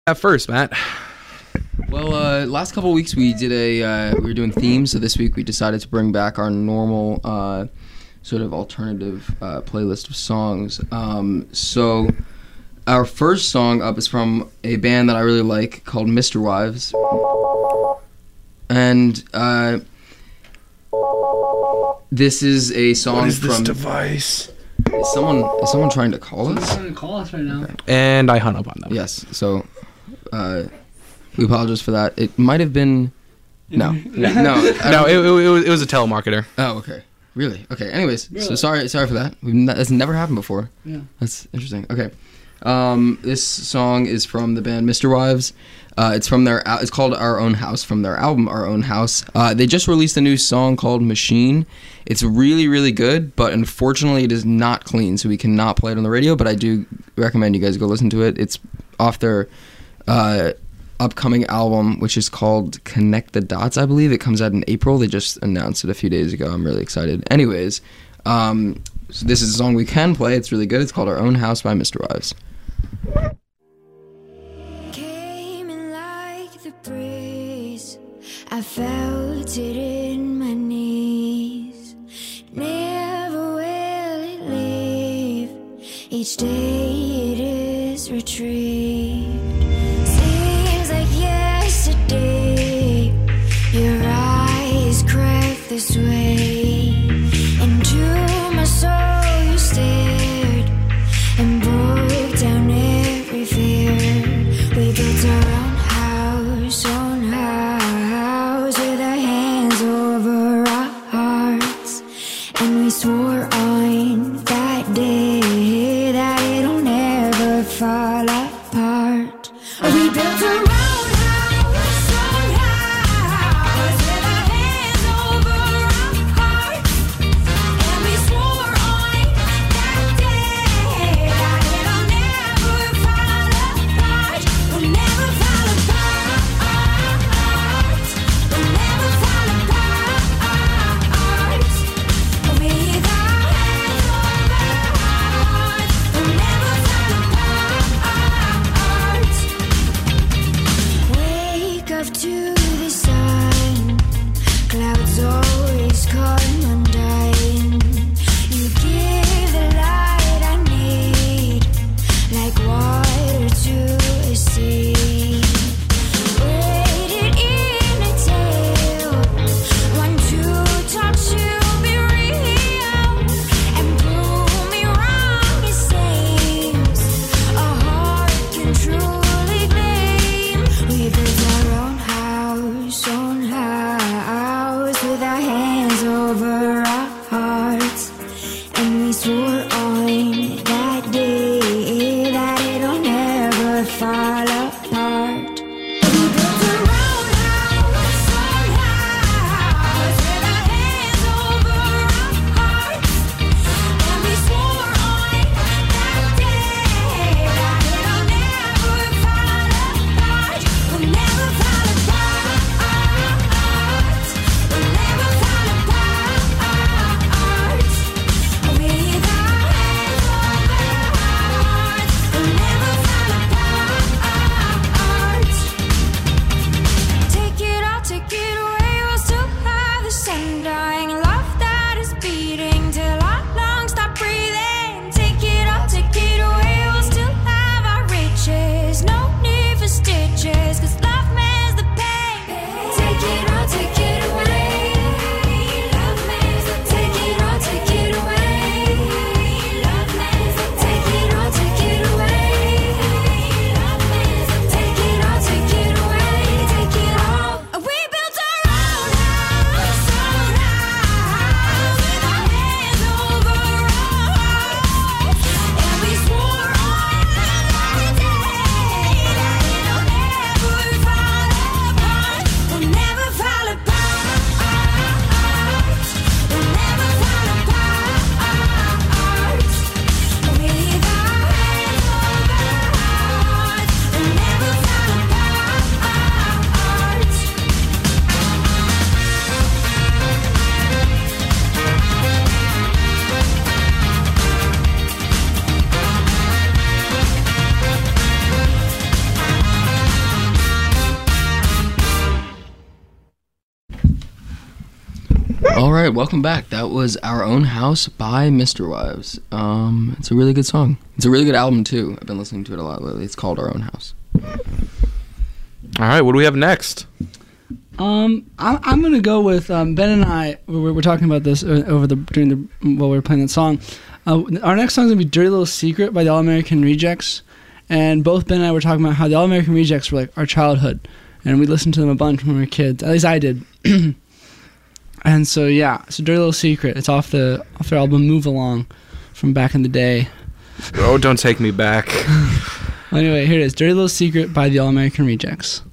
At first, Matt. Well, last couple of weeks we did we were doing themes, so this week we decided to bring back our normal sort of alternative playlist of songs. So our first song up is from a band that I really like called Mr. Wives, and this is a song What is this from device? Is someone trying to call us? Someone's trying to call us right now. Okay. And I hung up on them. Yes, so we apologize for that. It might have been no. No, it was a telemarketer. Oh, okay. Really? Okay. Anyways, so Really? sorry for that. That's never happened before. Yeah. That's interesting. Okay. This song is from the band Mr. Wives. It's from it's called Our Own House, from their album Our Own House. They just released a new song called Machine. It's really, really good, but unfortunately it is not clean, so we cannot play it on the radio, but I do recommend you guys go listen to it. It's off their upcoming album, which is called Connect the Dots, I believe. It comes out in April. They just announced it a few days ago. I'm really excited. Anyways, so this is a song we can play. It's really good. It's called Our Own House by Mr. Wives. Came in like the breeze, I felt it in my knees. Never will it leave. Each day it is retrieved. Seems like yesterday your eyes crept this way. Into my soul you stared and broke down every fear. We built our own house with our hands over our hearts, and we swore on that day that it'll never fall apart. We built our own house with our hands over our All right, welcome back. That was Our Own House by Mr. Wives. It's a really good song. It's a really good album, too. I've been listening to it a lot lately. It's called Our Own House. All right, what do we have next? I'm gonna go with Ben and I. We're talking about this while we were playing that song. Our next song is gonna be "Dirty Little Secret" by the All American Rejects, and both Ben and I were talking about how the All American Rejects were like our childhood, and we listened to them a bunch when we were kids. At least I did. And so "Dirty Little Secret." It's off their album "Move Along" from back in the day. Oh, don't take me back. Well, anyway, here it is: "Dirty Little Secret" by the All American Rejects.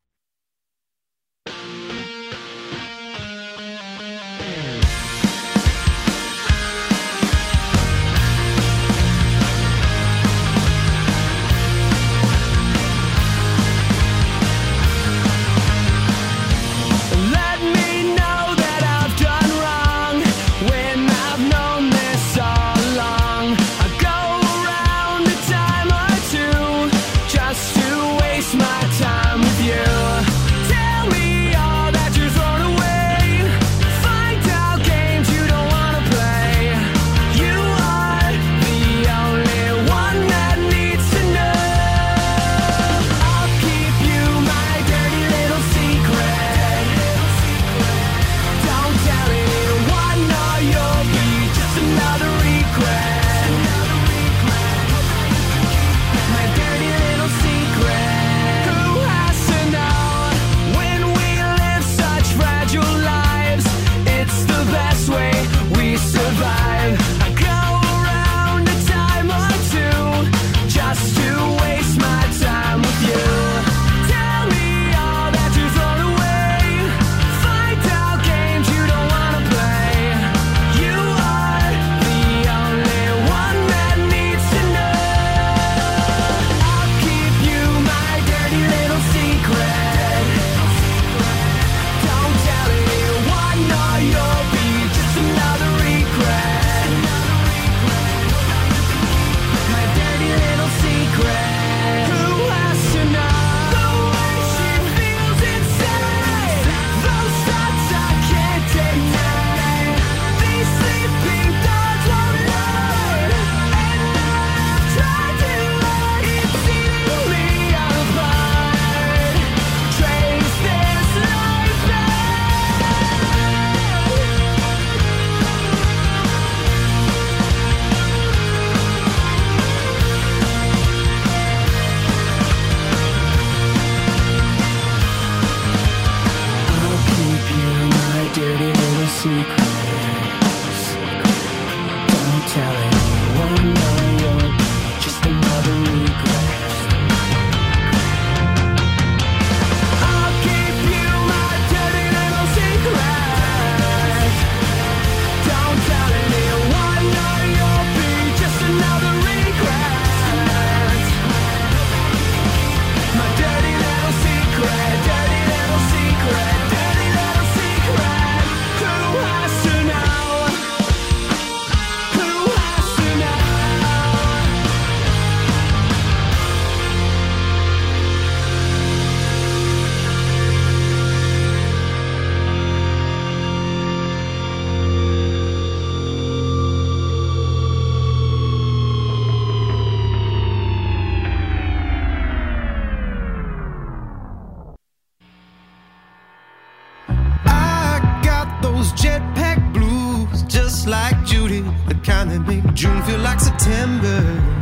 June feel like September.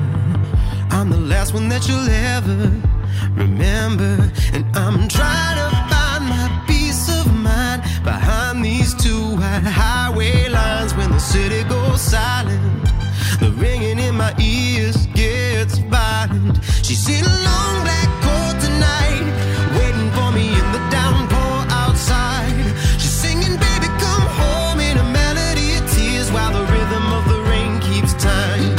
I'm the last one that you'll ever remember, and I'm trying to find my peace of mind behind these two wide highway lines. When the city goes silent, the ringing in my ears gets violent. She's in a long black coat tonight, waiting for me in the downpour outside. She's singing, baby, come home, in a melody of tears, while the rhythm of the rain keeps time.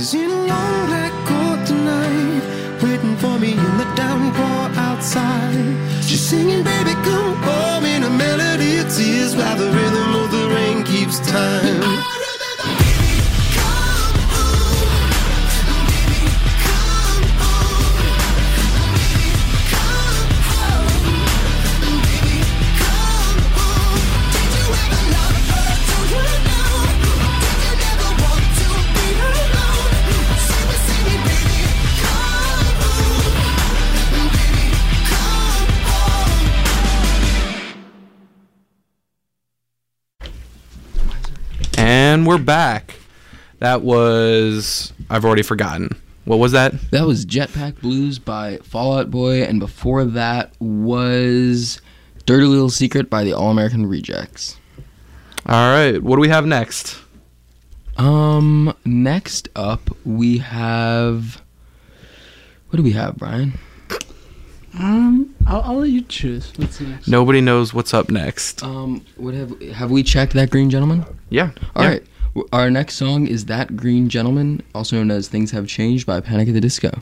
is in a long black coat tonight, waiting for me in the downpour outside. She's singing, baby, come home, in a melody of tears, while the rhythm of the rain keeps time. And we're back. That was... I've already forgotten. What was that? That was Jetpack Blues by Fall Out Boy, and before that was Dirty Little Secret by the All American Rejects. All right. What do we have next? Next up we have... What do we have, Brian? I'll let you choose. What's next? Nobody knows what's up next. What have we checked That Green Gentleman? Yeah. All right. Our next song is That Green Gentleman, also known as Things Have Changed by Panic at the Disco.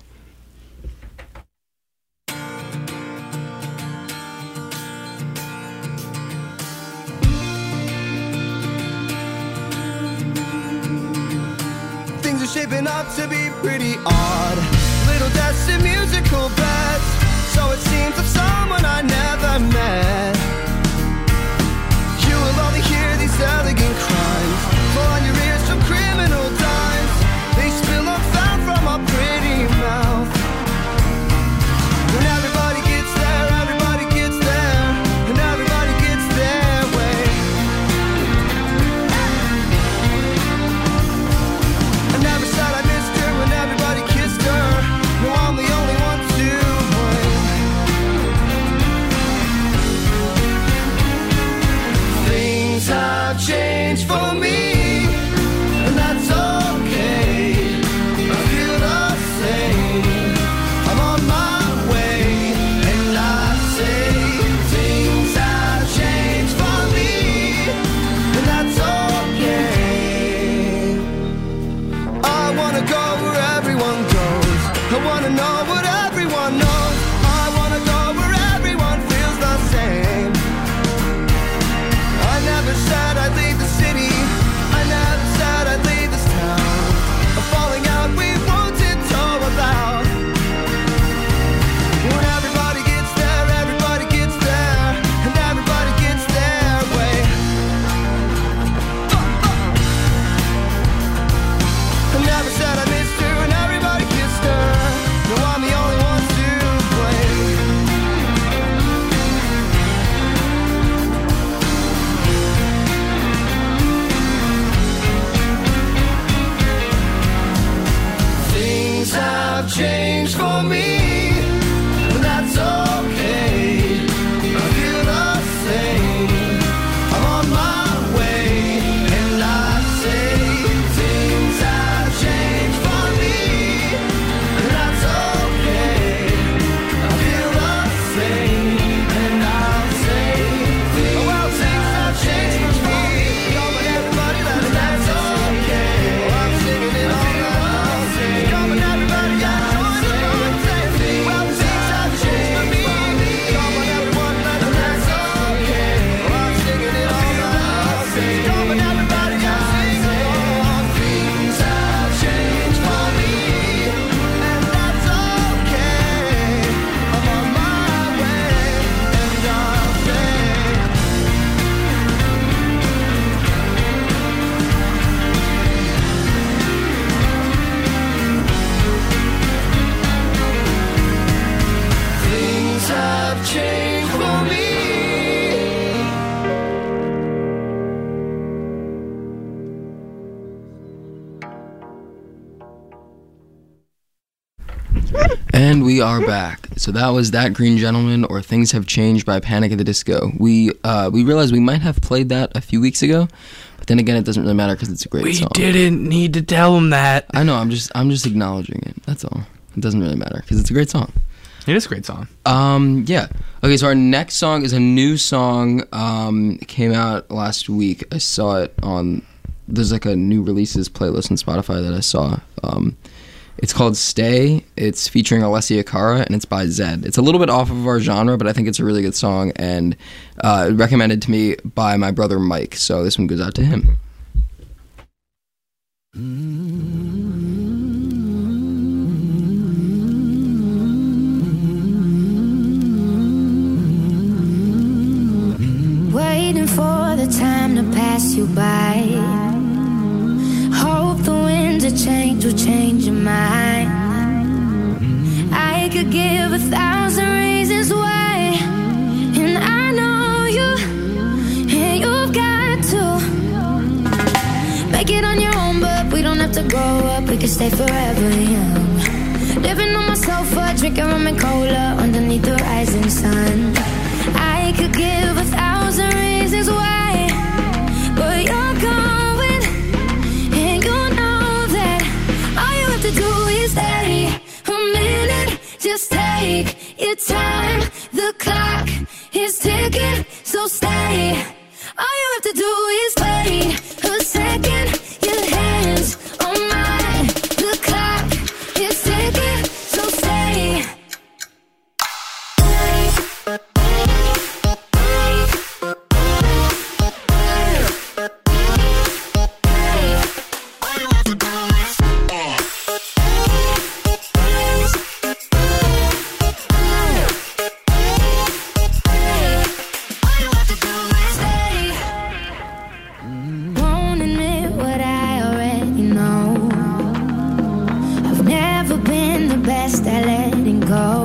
Things are shaping up to be pretty odd. Little deaths in musical beds. So it seems of someone I never met. You will only hear these elegant cries fall on your ears from criminal dimes. They spill on foul from a pretty mouth. When everybody gets there, everybody gets there, and everybody gets their way. I never said I missed her when everybody kissed her. No, I'm the only one to blame. Things have changed for me, and that's okay. I feel the same. I'm on my way, and I say things have changed for me, and that's okay. I wanna go where everyone goes. I wanna know what everyone knows. I wanna go where everyone feels the same. I never said I'd leave the city. I never said I'd leave this town. A falling out we wanted to about. When everybody gets there, everybody gets there, and everybody gets their way. I never said I missed her and everybody kissed her. No, I'm the only one to blame. Things have changed for me, but that's okay. I feel the same. I'm on my way, and I say things have changed for me, and that's okay. I feel the same, and I say things have changed for me. Come on, everybody, and that's okay. Oh, I'm singing it all night. Come on, everybody, join the road and say things have changed for me. Come on, everyone, and that's okay. Oh, I'm singing it all night. Come on, everybody, sing along. Things have changed for me, and that's okay. I'm on my way, and I'll say. Things have changed for me. And we are back. So that was That Green Gentleman, or Things Have Changed by Panic at the Disco. We realized we might have played that a few weeks ago, but then again, it doesn't really matter because it's a great We song. didn't need to tell him that. I know. I'm just acknowledging it. That's all. It doesn't really matter because it's a great song. It is a great song. Yeah. Okay, so our next song is a new song. It came out last week. I saw it on there's like a new releases playlist on Spotify that I saw. It's called Stay. It's featuring Alessia Cara, and it's by Zed. It's a little bit off of our genre, but I think it's a really good song, and recommended to me by my brother Mike. So this one goes out to him. Waiting for the time to pass you by. Hope the winds of change will change your mind. I could give 1,000 reasons why, and I know you, and you've got to make it on your own, but we don't have to grow up, we can stay forever young. Living on my sofa, drinking rum and cola underneath the rising sun. I could give 1,000 reasons why, but you're going, and you know that all you have to do is stay a minute. Just take your time. The clock is ticking, so stay. All you have to do is wait a second. Your hands on mine. The clock is ticking, so stay. Won't admit what I already know. I've never been the best at letting go.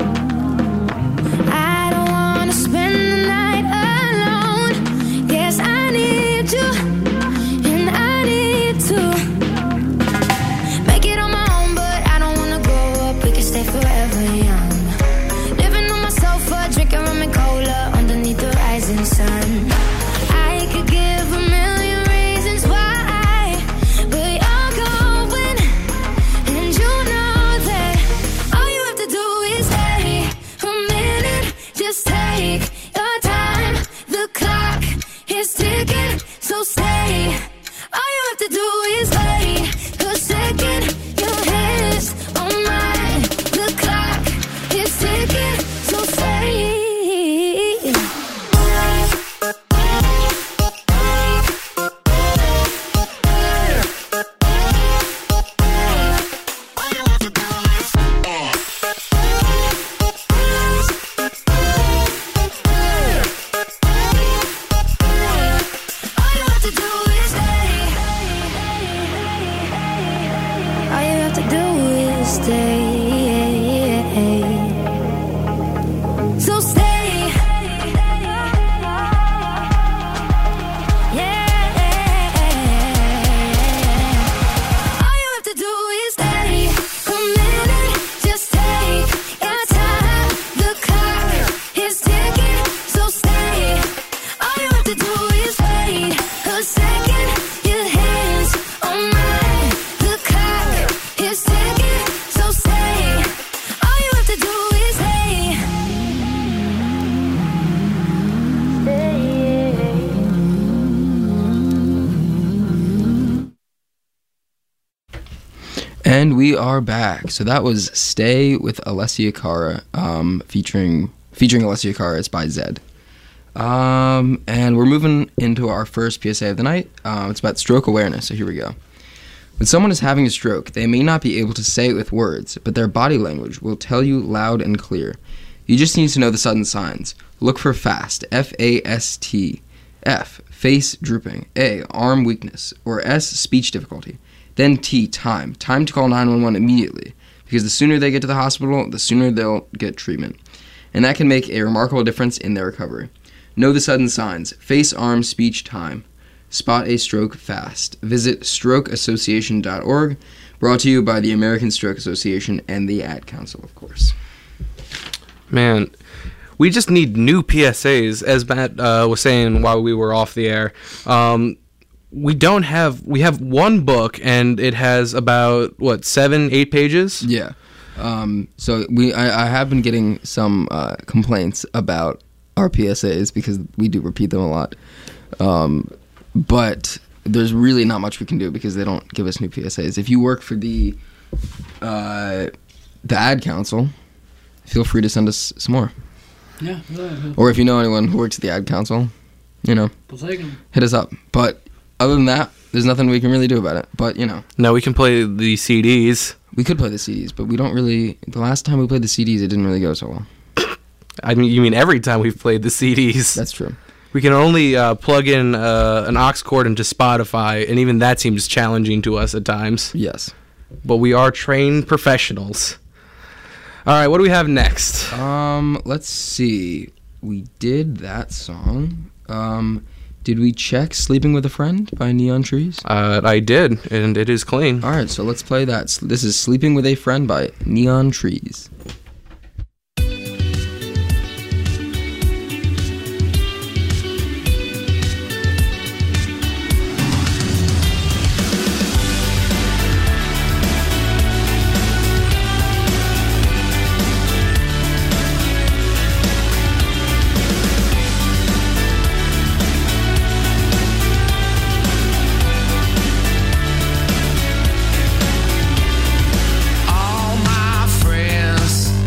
I don't wanna spend the night alone. Yes, I need you, and I need to make it on my own, but I don't wanna grow up, we can stay forever young. Living on my sofa, drinking rum and cola underneath the rising sun. I could give a million reasons why, but you're going, and you know that all you have to do is stay a minute. Just take your time. The clock is ticking, so stay. All you have to do is wait a second. Your hands on mine. The clock is ticking, so stay. All you have to do is stay. All you have to do is stay. So stay. Yeah. All you have to do is stay a minute. Just take your time. The clock is ticking, so stay. All you have to do is wait a second. Your hands on mine. The clock is ticking, so stay. All you have to do is stay. And we are back. So that was Stay with Alessia Cara, featuring Alessia Cara. It's by Zed. And we're moving into our first PSA of the night. It's about stroke awareness, so here we go. When someone is having a stroke, they may not be able to say it with words, but their body language will tell you loud and clear. You just need to know the sudden signs. Look for FAST, F-A-S-T. F, face drooping. A, arm weakness. Or S, speech difficulty. Then T, time. Time to call 911 immediately, because the sooner they get to the hospital, the sooner they'll get treatment. And that can make a remarkable difference in their recovery. Know the sudden signs. Face, arm, speech, time. Spot a stroke fast. Visit strokeassociation.org. Brought to you by the American Stroke Association and the Ad Council, of course. Man, we just need new PSAs, as Matt was saying while we were off the air. We have one book, and it has about, 7-8 pages? Yeah. So I have been getting some complaints about our PSAs because we do repeat them a lot. But there's really not much we can do because they don't give us new PSAs. If you work for the ad council, feel free to send us some more. Yeah. Or if you know anyone who works at the ad council, We'll take 'em. hit us up. But other than that, there's nothing we can really do about it. But, No, we can play the CDs. we could play the CDs, but we don't really... The last time we played the CDs, it didn't really go so well. I mean, you mean every time we've played the CDs? That's true. We can only plug in an aux cord into Spotify, and even that seems challenging to us at times. Yes. But we are trained professionals. All right, what do we have next? Let's see. We did that song. Did we check Sleeping with a Friend by Neon Trees? I did, and it is clean. All right, so let's play that. This is Sleeping with a Friend by Neon Trees. All my friends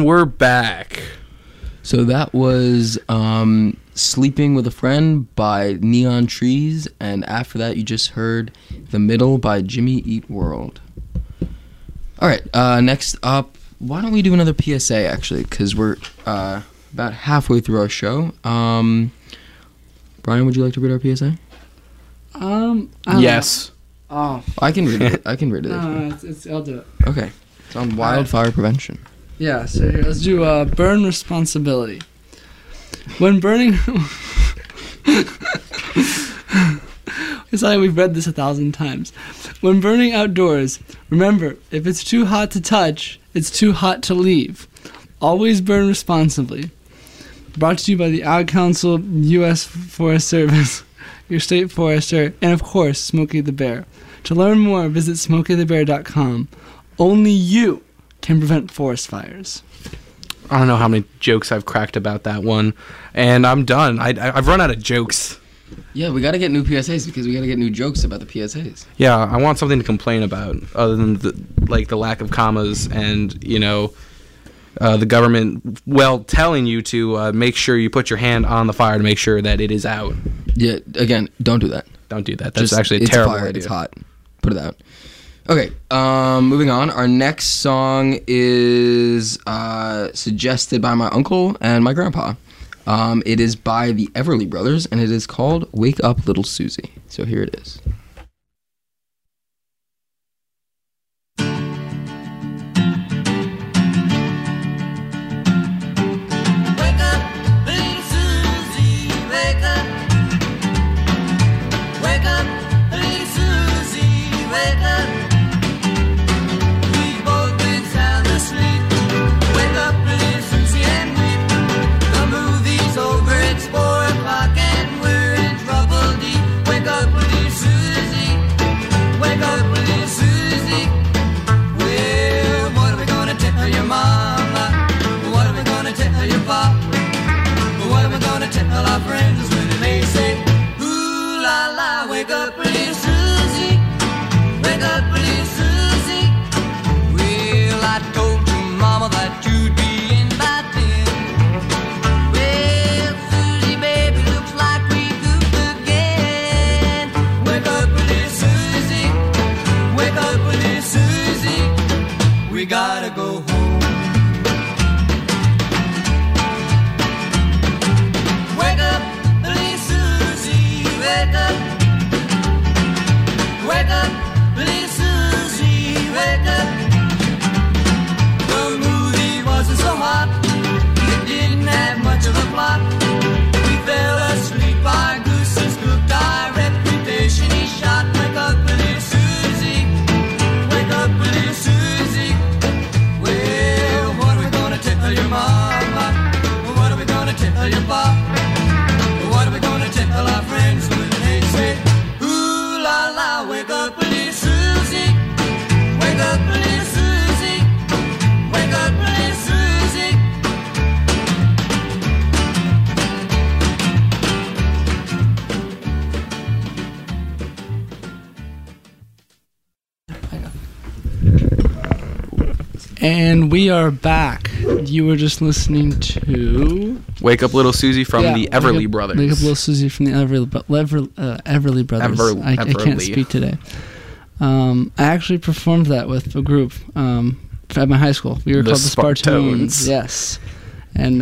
And we're back. So that was Sleeping with a Friend by Neon Trees, and after that you just heard The Middle by Jimmy Eat World. All right, next up, why don't we do another PSA, actually, because we're about halfway through our show. Brian, would you like to read our PSA? I don't Yes. know. I can read it. I can read it. No, I'll do it. Okay. It's on wildfire prevention. Yeah, so here, let's do burn responsibly. When burning... It's like we've read this 1,000 times. When burning outdoors, remember, if it's too hot to touch, it's too hot to leave. Always burn responsibly. Brought to you by the Ad Council, U.S. Forest Service, your state forester, and of course, Smokey the Bear. To learn more, visit smokeythebear.com. Only you can prevent forest fires. I don't know how many jokes I've cracked about that one, and I'm done. I've run out of jokes. Yeah, we got to get new PSAs because we got to get new jokes about the PSAs. Yeah, I want something to complain about other than the lack of commas and the government telling you to make sure you put your hand on the fire to make sure that it is out. Yeah, again, don't do that. Don't do that. That's Just, actually a it's terrible fire, idea. It's hot. Put it out. Okay, moving on. Our next song is suggested by my uncle and my grandpa. It is by the Everly Brothers, and it is called Wake Up Little Susie. So here it is. Wake up, little Susie, wake up. Wake up, little Susie, wake up. We've both been sound asleep. Wake up, little Susie, and weep. The movie's over, it's 4 o'clock, and we're in trouble deep. Wake up, little Susie. Wake up, little Susie. Well, what are we gonna tell your mama? What are we gonna tell your papa? What are we gonna tell our friends when they say, ooh la la, wake up, little Susie. Wake up, little Susie. Well, I told your mama that you'd be in by 10. Well, Susie, baby, looks like we goofed again. Wake up, little Susie. Wake up, little Susie. We gotta go home. Wake up, little Susie, wake up. Wake up, little Susie, wake up. The movie wasn't so hot, it didn't have much of a plot. We fell asleep, our goose is cooked, our reputation is shot. Wake up, little Susie, wake up, little Susie. Well, what are we gonna tell your mama? What are we gonna tell your papa? What are we gonna tell our friends when they say, ooh la la, wake up, little Susie. Wake up, little Susie. Wake up, little Susie. And we are back. You were just listening to... Wake Up Little Susie from Yeah, the Everly Brothers. Wake Up Little Susie from the Everly Brothers. I can't Everly. speak today. I actually performed that with a group at my high school. We were The called the Spartoons. Spartoons. Yes, and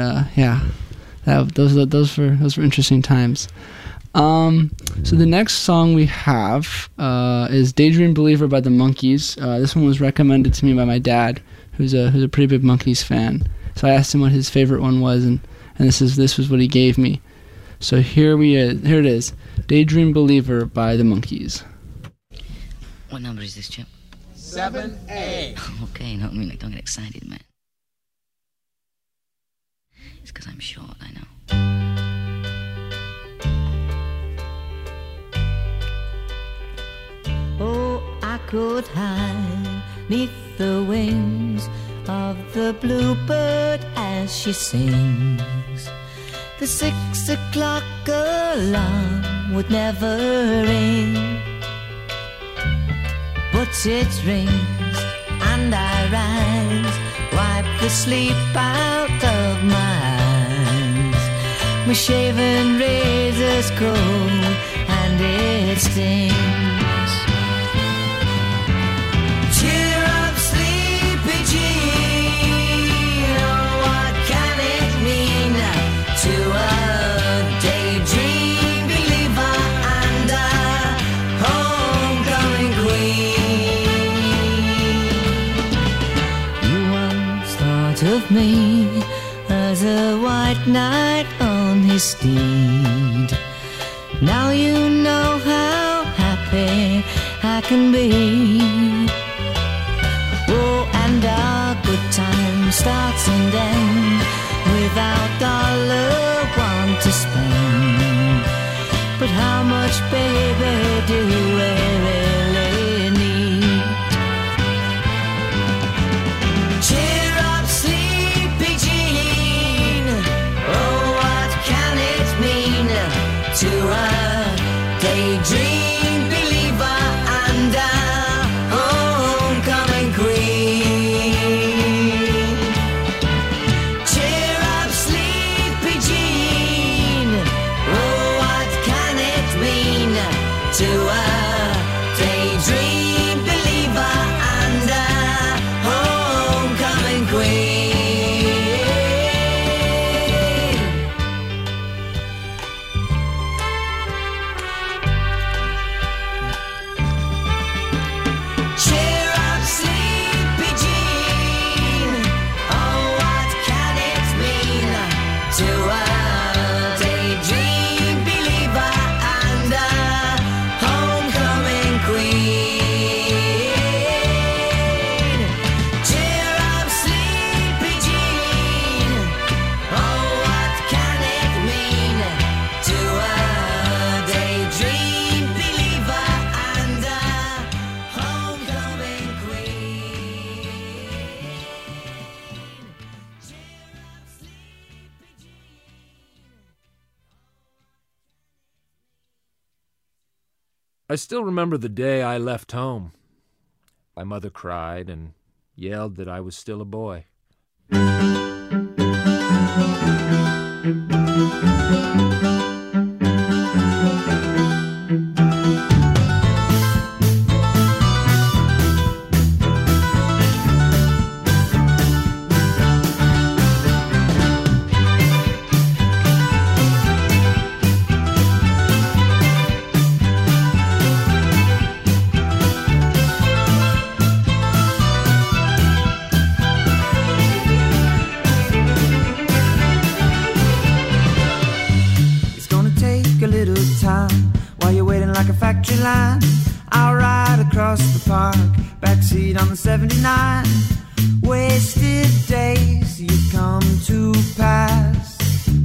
those were interesting times. So the next song we have is "Daydream Believer" by the Monkees. This one was recommended to me by my dad, who's a pretty big Monkees fan. So I asked him what his favorite one was, and this was what he gave me. So here it is, "Daydream Believer" by the Monkees. What number is this, Chip? 7A. Okay, no, I mean, like, don't get excited, man. It's because I'm short, I know. Oh, I could hide neath the wings of the bluebird as she sings. The 6 o'clock alarm would never ring, but it rings and I rise, wipe the sleep out of my eyes. My shaven razor's cold and it stings. Cheer up, sleepy Jean. Oh, what can it mean to a daydream believer and a homecoming queen? You once thought of me as a white knight on his steed. Now you know how happy I can be. Oh, and our good time starts and ends without dollar one to spend. But how much, baby, do we really need? Cheer up, sleepy Jean. Oh, what can it mean to a daydream believer and a homecoming queen? Cheer up, sleepy Jean. Oh, what can it mean to a daydream believer and a homecoming queen? Cheer up, sleepy Jean. Oh, what can it mean to a daydream believer and a homecoming queen? Cheer up, sleepy Jean. Oh, what can it mean to a daydream believer and a homecoming queen? I still remember the day I left home. My mother cried and yelled that I was still a boy. It's gonna take a little time while you're waiting like a factory line. I'll ride across the park, backseat on the 79. Wasted days you've come to pass.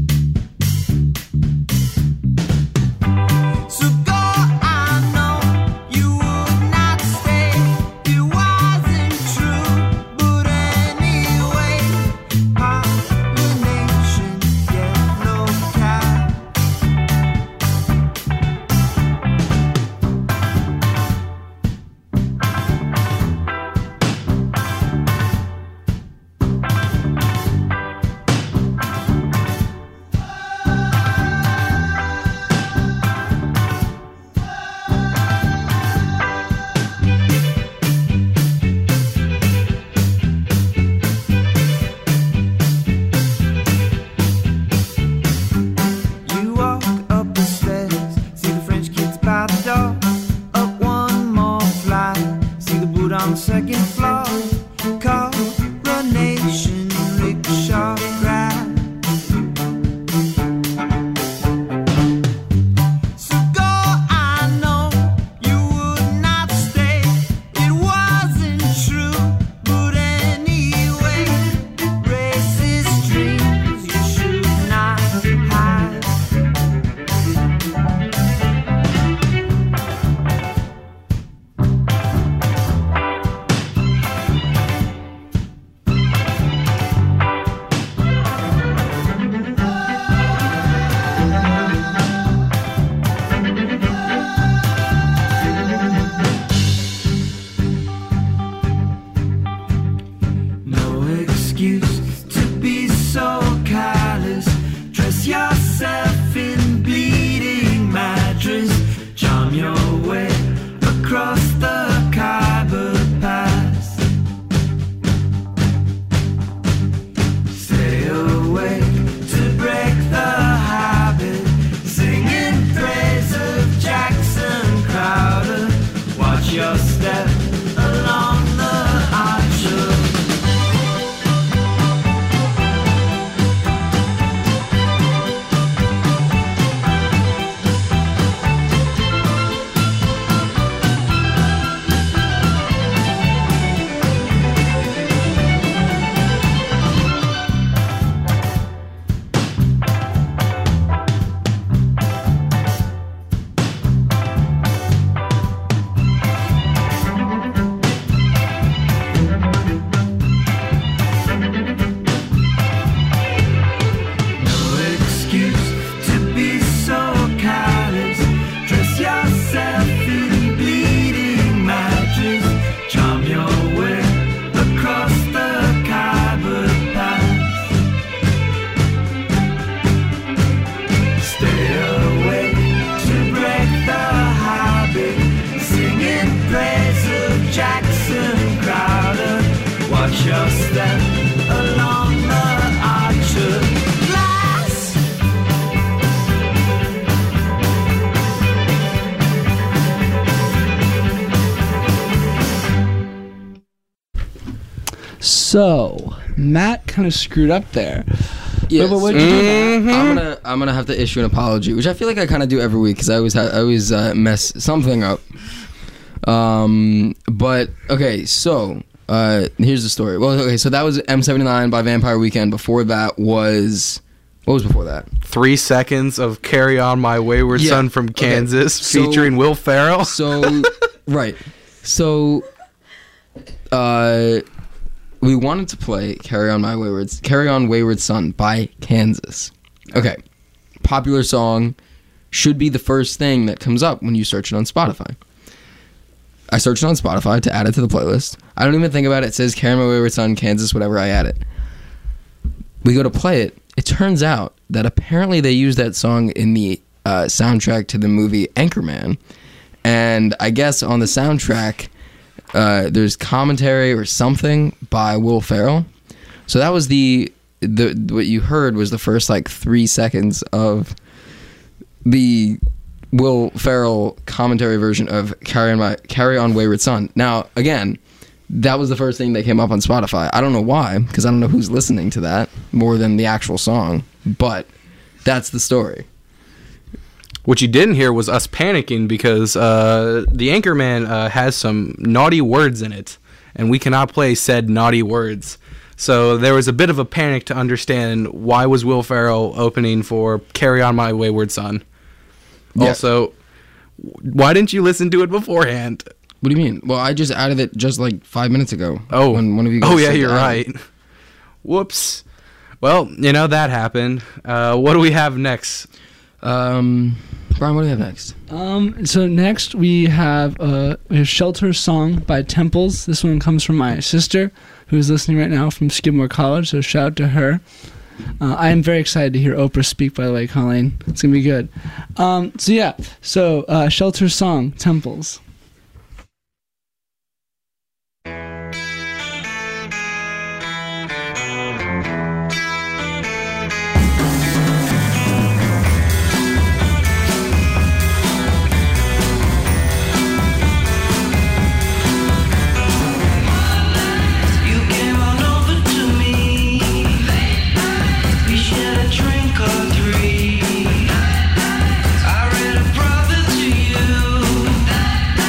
So go, I know you would not stay. It wasn't true, but anyway, pollination, yellow cat. yourself in bleeding mattress. Charm your way across the Khyber Pass. Stay awake to break the habit, singing praise of Jackson Crowder. Watch your step along the archer. Your step along the archer glass. So Matt kind of screwed up there. Yes. But what did you do, Matt? I'm gonna have to issue an apology, which I feel like I kind of do every week because I always mess something up. But okay, so here's the story. Well, okay, so that was M79 by Vampire Weekend. Before that was what was before that? 3 seconds of "Carry On My Wayward Son" from Kansas, featuring Will Ferrell. So right, so we wanted to play "Carry On Wayward Son" by Kansas. Okay, popular song, should be the first thing that comes up when you search it on Spotify. I searched it on Spotify to add it to the playlist. I don't even think about it. It says "Carry On My Wayward Son," Kansas, whatever. I add it. We go to play it. It turns out that apparently they used that song in the soundtrack to the movie Anchorman, and I guess on the soundtrack there's commentary or something by Will Ferrell. So that was the what you heard was the first like 3 seconds of the Will Ferrell commentary version of Carry On Wayward Son. Now, again, that was the first thing that came up on Spotify. I don't know why, because I don't know who's listening to that more than the actual song, but that's the story. What you didn't hear was us panicking because the Anchorman has some naughty words in it, and we cannot play said naughty words. So there was a bit of a panic to understand why was Will Ferrell opening for Carry On My Wayward Son. Yeah. Also, why didn't you listen to it beforehand? What do you mean? Well, I just added it just like 5 minutes ago. Oh, when one of you guys yeah, you're right. Whoops. Well, that happened. What do we have next? Brian, what do we have next? So next we have "Shelter Song" by Temples. This one comes from my sister, who's listening right now from Skidmore College. So shout out to her. I am very excited to hear Oprah speak, by the way, Colleen. It's going to be good. So "Shelter Song," Temples. I read a prophet to you.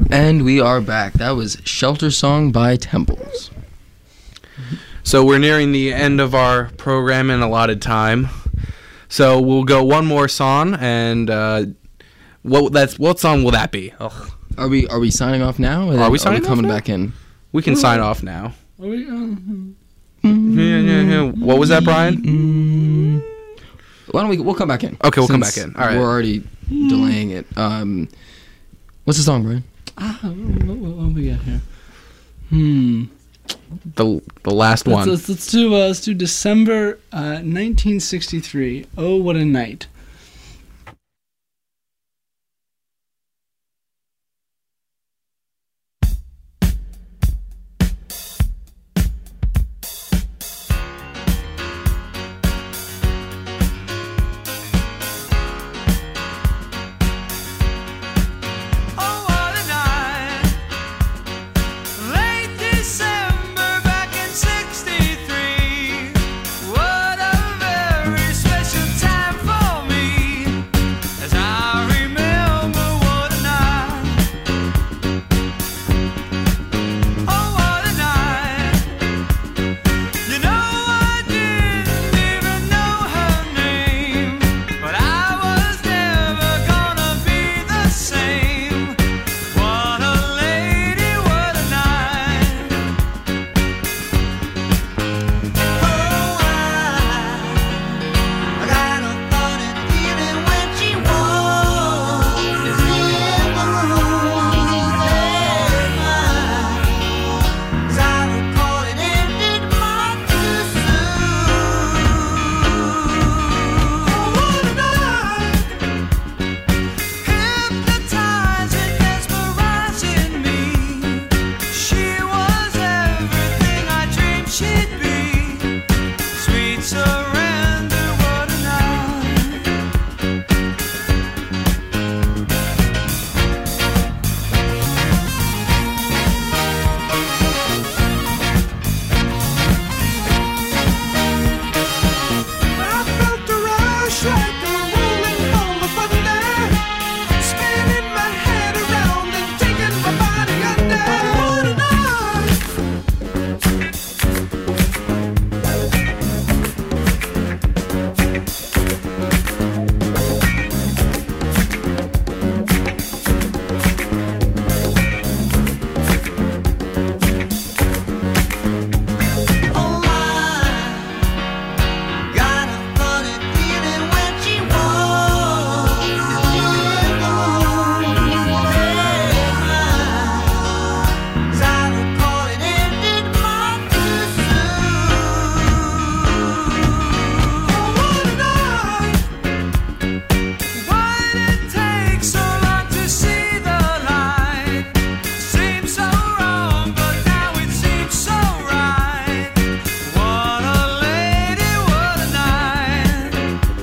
And we are back. That was Shelter Song by Temples. So we're nearing the end of our program in allotted time. So we'll go one more song, and what song will that be? Ugh. Are we signing off now? Or Are we signing coming off now? back in? We can sign off now. Are we, Yeah. What was that, Brian? Why don't we'll come back in. Okay, we'll come Since back in. All right. We're already delaying it. What's the song, Brian? what we got here? The last one. Let's do December 1963. Oh, what a night. Oh, what a night. Late December back in '63. What a very special time for me. As I remember, what a night. Oh, what a night. You know, I didn't even know her name, but I was never gonna be the same. What a lady, what a night. Oh, I got a funny feeling when she walked in the room last night. 'Cause I recall it ended much too soon. Oh, what a night. Hypnotizing, mesmerizing me. She was everything I dreamed she'd be. Sweet surrender, what a night. I felt a rush like a rolling ball of thunder, spinning my head around and taking my body under. What a night. Oh, I got a funny feeling when she walked in the room last night. 'Cause I recall it ended much too soon. Oh, what a night. Why did it take so long to see the light? Seems so wrong, but now it seems so right. What a lady, what a night.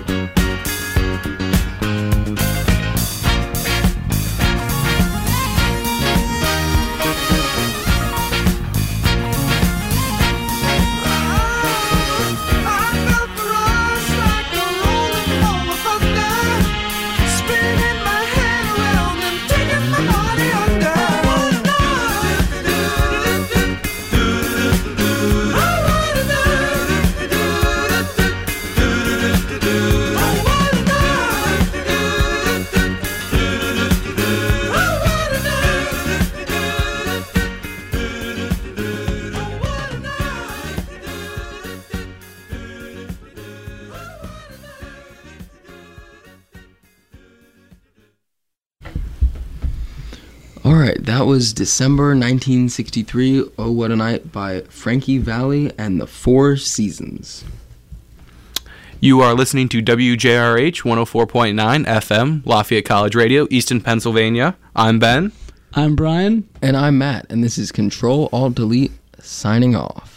I felt the rush like a rolling ball of thunder, spinning my head around and taking my body under. What a night. Oh, what a night. Oh, what a night. Oh, what a All right, that was December 1963. Oh, what a night by Frankie Valli and the Four Seasons. You are listening to WJRH 104.9 FM, Lafayette College Radio, Easton, Pennsylvania. I'm Ben. I'm Brian. And I'm Matt, and this is Control Alt Delete signing off.